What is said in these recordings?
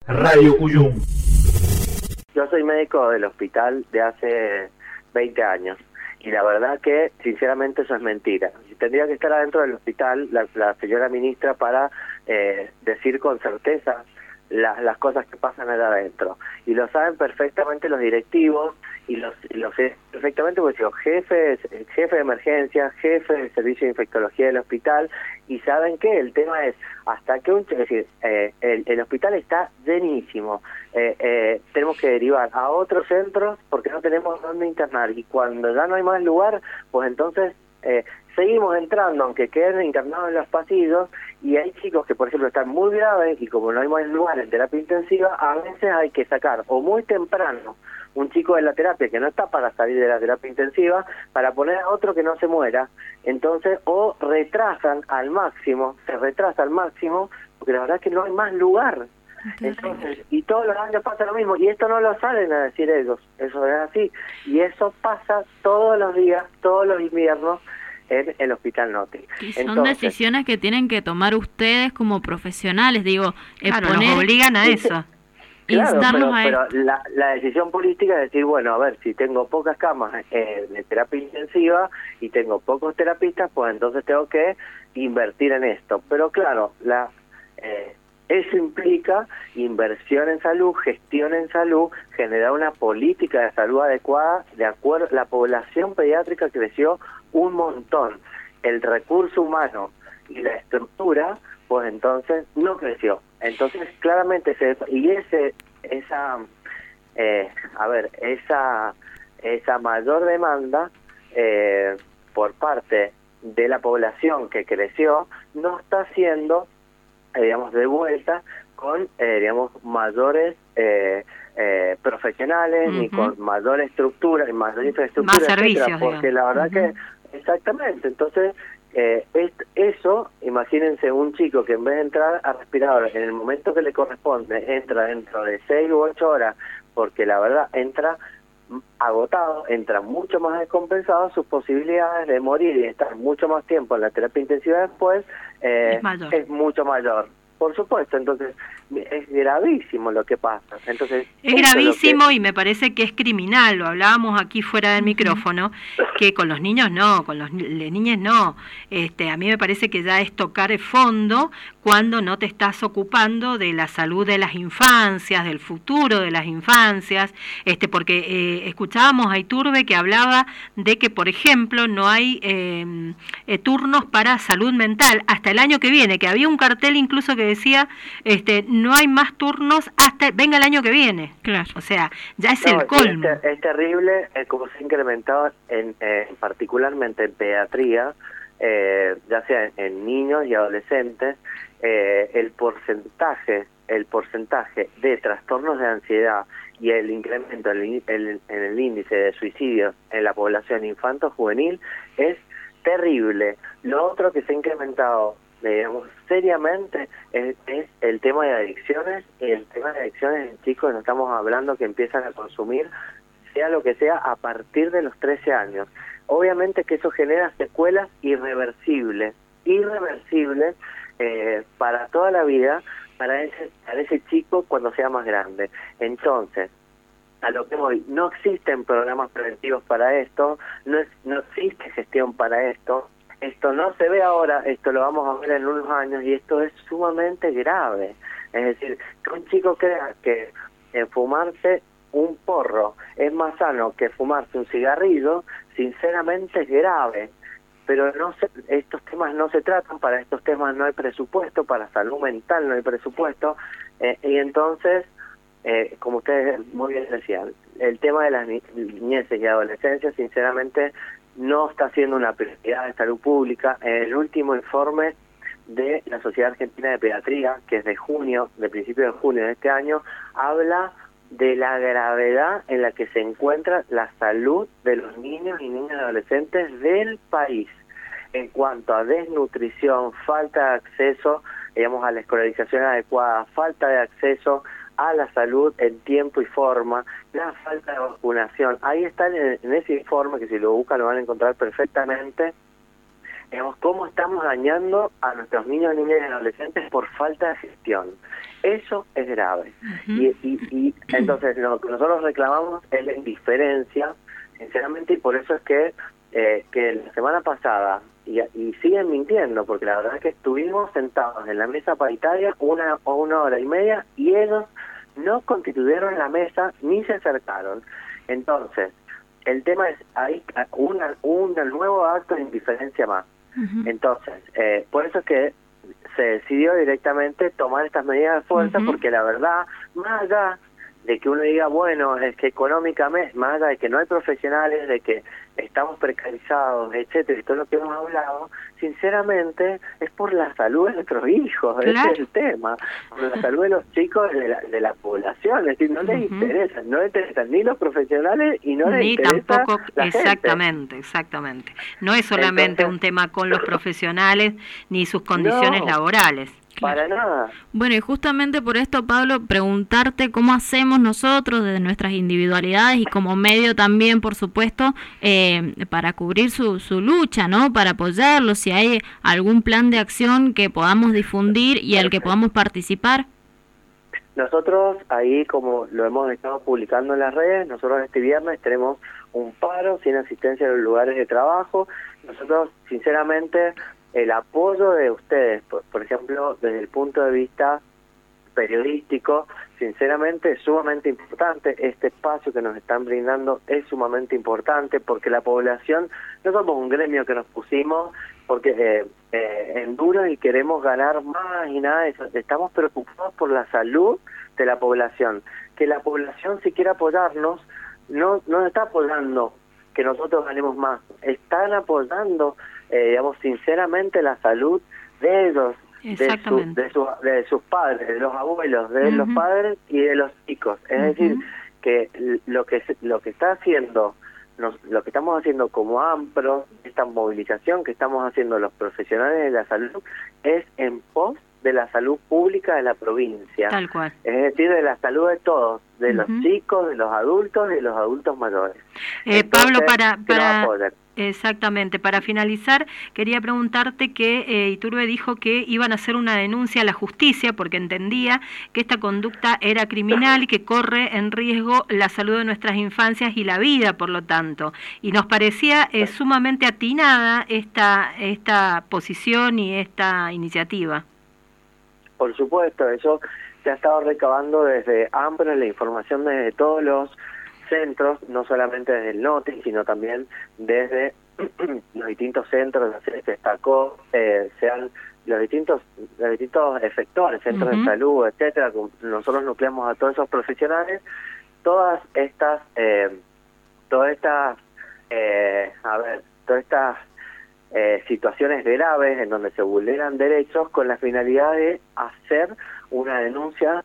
Radio Cuyum. Yo soy médico del hospital de hace 20 años y la verdad que sinceramente eso es mentira. Tendría que estar adentro del hospital la señora ministra para decir con certeza las cosas que pasan allá adentro. Y lo saben perfectamente los directivos y lo sé perfectamente porque digo, jefe de emergencia, jefe del servicio de infectología del hospital, y saben que el tema es hasta que es decir, el hospital está llenísimo, tenemos que derivar a otros centros porque no tenemos dónde internar, y cuando ya no hay más lugar, pues entonces seguimos entrando, aunque queden internados en los pasillos, y hay chicos que por ejemplo están muy graves y como no hay más lugar en terapia intensiva, a veces hay que sacar o muy temprano un chico de la terapia que no está para salir de la terapia intensiva para poner a otro que no se muera, entonces o se retrasa al máximo porque la verdad es que no hay más lugar. Entonces, y todos los años pasa lo mismo, y esto no lo salen a decir ellos, eso es así, y eso pasa todos los días, todos los inviernos en el Hospital Noti. Y son decisiones que tienen que tomar ustedes como profesionales, digo, claro, nos obligan a eso. Claro, pero la decisión política es decir, bueno, a ver, si tengo pocas camas de terapia intensiva y tengo pocos terapistas, pues entonces tengo que invertir en esto. Pero claro, eso implica inversión en salud, gestión en salud, generar una política de salud adecuada. De acuerdo, la población pediátrica creció un montón. El recurso humano y la estructura, pues entonces no creció. Entonces claramente esa mayor demanda por parte de la población que creció no está siendo de vuelta con mayores profesionales, ni con mayor estructura y mayor infraestructura, más servicios, porque la verdad que exactamente. Entonces eso, imagínense un chico que en vez de entrar a respirador en el momento que le corresponde, entra dentro de 6 u 8 horas, porque la verdad entra agotado, entra mucho más descompensado, sus posibilidades de morir y estar mucho más tiempo en la terapia intensiva después es mucho mayor. Por supuesto, entonces es gravísimo lo que pasa. Entonces es gravísimo y me parece que es criminal, lo hablábamos aquí fuera del micrófono, que con los niños no, con las niñas no. A mí me parece que ya es tocar el fondo cuando no te estás ocupando de la salud de las infancias, del futuro de las infancias, porque escuchábamos a Iturbe que hablaba de que, por ejemplo, no hay turnos para salud mental hasta el año que viene, que había un cartel incluso que decía no hay más turnos hasta venga el año que viene. Claro. O sea, ya es el colmo. Es terrible como se ha incrementado particularmente en pediatría, ya sea en niños y adolescentes, el porcentaje de trastornos de ansiedad y el incremento en el índice de suicidios en la población infanto-juvenil es terrible. Lo otro que se ha incrementado seriamente es el tema de adicciones, y el tema de adicciones en chicos, no estamos hablando que empiezan a consumir sea lo que sea a partir de los 13 años. Obviamente que eso genera secuelas irreversibles para toda la vida para ese chico cuando sea más grande. Entonces, a lo que voy, no existen programas preventivos para esto, no existe gestión para esto. Esto no se ve ahora, esto lo vamos a ver en unos años, y esto es sumamente grave. Es decir, que un chico crea que fumarse un porro es más sano que fumarse un cigarrillo, sinceramente es grave. Pero estos temas no se tratan, para estos temas no hay presupuesto, para salud mental no hay presupuesto, y entonces, como ustedes muy bien decían, el tema de las niñeces y adolescencias, sinceramente, no está siendo una prioridad de salud pública. El último informe de la Sociedad Argentina de Pediatría, que es de principio de junio de este año, habla de la gravedad en la que se encuentra la salud de los niños y niñas y adolescentes del país en cuanto a desnutrición, falta de acceso, a la escolarización adecuada, falta de acceso a la salud en tiempo y forma, la falta de vacunación. Ahí está en ese informe, que si lo buscan lo van a encontrar perfectamente, cómo estamos dañando a nuestros niños, niñas y adolescentes por falta de gestión. Eso es grave. Ujú. Y entonces lo que nosotros reclamamos es la indiferencia, sinceramente, y por eso es que la semana pasada, y siguen mintiendo, porque la verdad es que estuvimos sentados en la mesa paritaria una hora y media, y ellos no constituyeron la mesa ni se acercaron. Entonces, el tema es, hay un nuevo acto de indiferencia más. Ujú. Entonces, por eso es que se decidió directamente tomar estas medidas de fuerza, Ujú. porque la verdad, más allá de que uno diga, bueno, es que económicamente, más allá de que no hay profesionales, de que estamos precarizados, etcétera, y todo lo que hemos hablado, sinceramente es por la salud de nuestros hijos, Claro. ese es el tema, por la salud de los chicos de la población, es decir, no les Ujú. interesa, no les interesan ni los profesionales y no les Ni interesa tampoco, la gente. exactamente. No es solamente Entonces, un tema con los profesionales ni sus condiciones no, laborales. para nada. Bueno, y justamente por esto, Pablo, preguntarte cómo hacemos nosotros desde nuestras individualidades y como medio también, por supuesto, para cubrir su lucha, ¿no? Para apoyarlo, si hay algún plan de acción que podamos difundir y al que podamos participar. Nosotros ahí, como lo hemos estado publicando en las redes, nosotros este viernes tenemos un paro sin asistencia en los lugares de trabajo. Nosotros, sinceramente, el apoyo de ustedes, por ejemplo, desde el punto de vista periodístico, sinceramente es sumamente importante. Este espacio que nos están brindando es sumamente importante, porque la población, no somos un gremio que nos pusimos porque en duro y queremos ganar más y nada de eso. Estamos preocupados por la salud de la población. Que la población, si quiere apoyarnos, no nos está apoyando que nosotros ganemos más, están apoyando, digamos, sinceramente la salud de ellos, de sus padres, de los abuelos, de los padres y de los chicos. Es decir, que lo que está haciendo, lo que estamos haciendo como AMPRO, esta movilización que estamos haciendo los profesionales de la salud, es en pos de la salud pública de la provincia. Tal cual. Es decir, de la salud de todos, de los chicos, de los adultos y de los adultos mayores. Pablo, Entonces, exactamente, para finalizar, quería preguntarte que Iturbe dijo que iban a hacer una denuncia a la justicia porque entendía que esta conducta era criminal y que corre en riesgo la salud de nuestras infancias y la vida, por lo tanto. Y nos parecía sumamente atinada esta posición y esta iniciativa. Por supuesto, eso se ha estado recabando desde AMPRO, la información desde todos los centros, no solamente desde el NOTI, sino también desde los distintos centros, se destacó, sean los distintos efectores, centros de salud, etcétera. Nosotros nucleamos a todos esos profesionales, todas estas situaciones graves en donde se vulneran derechos, con la finalidad de hacer una denuncia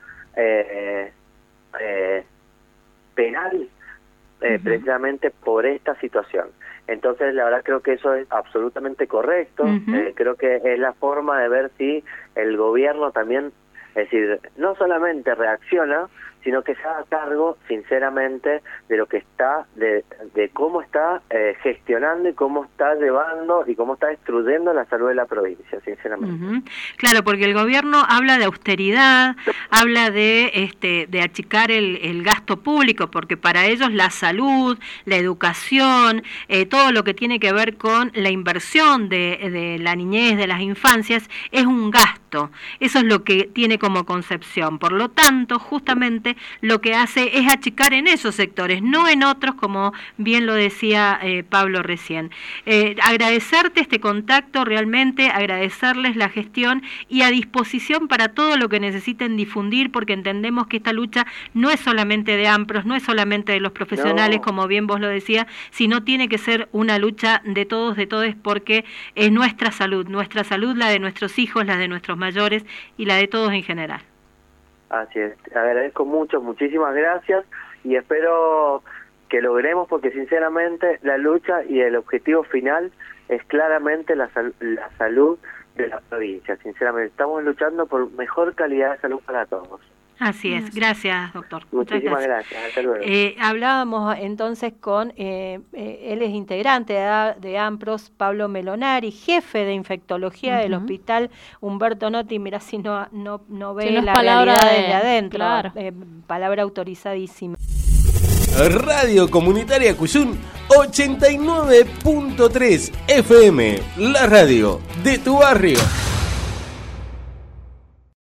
penal precisamente por esta situación. Entonces, la verdad creo que eso es absolutamente correcto. Creo que es la forma de ver si el gobierno también, es decir, no solamente reacciona, sino que se haga cargo, sinceramente, de lo que está, de cómo está gestionando y cómo está llevando y cómo está destruyendo la salud de la provincia, sinceramente. Claro, porque el gobierno habla de austeridad, habla de achicar el gasto público, porque para ellos la salud, la educación, todo lo que tiene que ver con la inversión de la niñez, de las infancias, es un gasto. Eso es lo que tiene como concepción. Por lo tanto, justamente lo que hace es achicar en esos sectores, no en otros, como bien lo decía Pablo recién. Agradecerte este contacto, realmente agradecerles la gestión y a disposición para todo lo que necesiten difundir, porque entendemos que esta lucha no es solamente de AMPROS, no es solamente de los profesionales, como bien vos lo decías, sino tiene que ser una lucha de todos, porque es nuestra salud, la de nuestros hijos, la de nuestros mayores y la de todos en general. Así es, agradezco mucho, muchísimas gracias y espero que logremos, porque sinceramente la lucha y el objetivo final es claramente la salud de la provincia. Sinceramente estamos luchando por mejor calidad de salud para todos. Así es, gracias doctor. Muchísimas gracias, hasta luego. Hablábamos entonces con, él es integrante de AMPROS, Pablo Melonari, jefe de infectología del Hospital Humberto Notti. Mira si no ve la realidad desde adentro, claro. Palabra autorizadísima. Radio Comunitaria Cuyún 89.3 FM, la radio de tu barrio.